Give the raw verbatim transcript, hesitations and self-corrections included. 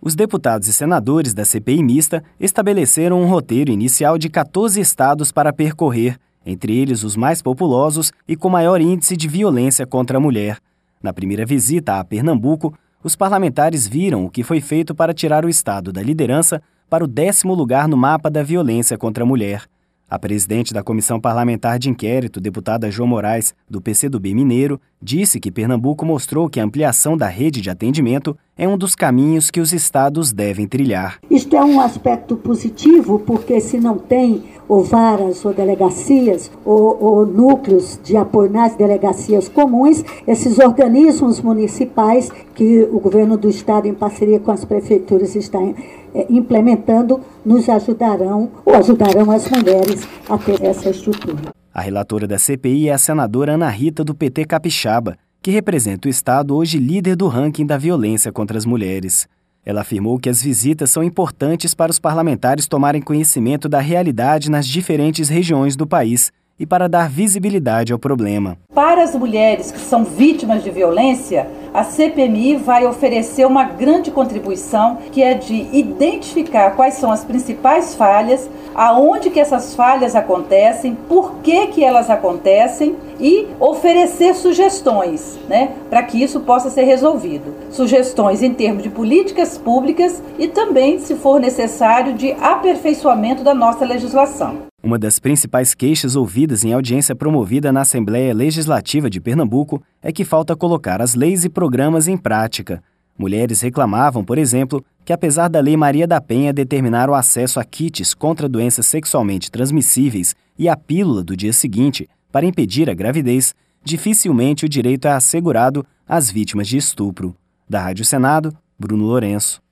Os deputados e senadores da C P I mista estabeleceram um roteiro inicial de quatorze estados para percorrer, entre eles os mais populosos e com maior índice de violência contra a mulher. Na primeira visita a Pernambuco, os parlamentares viram o que foi feito para tirar o estado da liderança para o décimo lugar no mapa da violência contra a mulher. A presidente da Comissão Parlamentar de Inquérito, deputada João Moraes, do P C do B mineiro, disse que Pernambuco mostrou que a ampliação da rede de atendimento é um dos caminhos que os estados devem trilhar. Isto é um aspecto positivo, porque se não tem ou varas ou delegacias ou, ou núcleos de apoio nas delegacias comuns, esses organismos municipais que o governo do estado, em parceria com as prefeituras, está é, implementando, nos ajudarão ou ajudarão as mulheres a ter essa estrutura. A relatora da C P I é a senadora Ana Rita, do P T Capixaba, que representa o estado hoje líder do ranking da violência contra as mulheres. Ela afirmou que as visitas são importantes para os parlamentares tomarem conhecimento da realidade nas diferentes regiões do país e para dar visibilidade ao problema. Para as mulheres que são vítimas de violência, a C P M I vai oferecer uma grande contribuição, que é de identificar quais são as principais falhas, aonde que essas falhas acontecem, por que que elas acontecem e oferecer sugestões, né, para que isso possa ser resolvido. Sugestões em termos de políticas públicas e também, se for necessário, de aperfeiçoamento da nossa legislação. Uma das principais queixas ouvidas em audiência promovida na Assembleia Legislativa de Pernambuco é que falta colocar as leis e programas em prática. Mulheres reclamavam, por exemplo, que apesar da Lei Maria da Penha determinar o acesso a kits contra doenças sexualmente transmissíveis e a pílula do dia seguinte para impedir a gravidez, dificilmente o direito é assegurado às vítimas de estupro. Da Rádio Senado, Bruno Lourenço.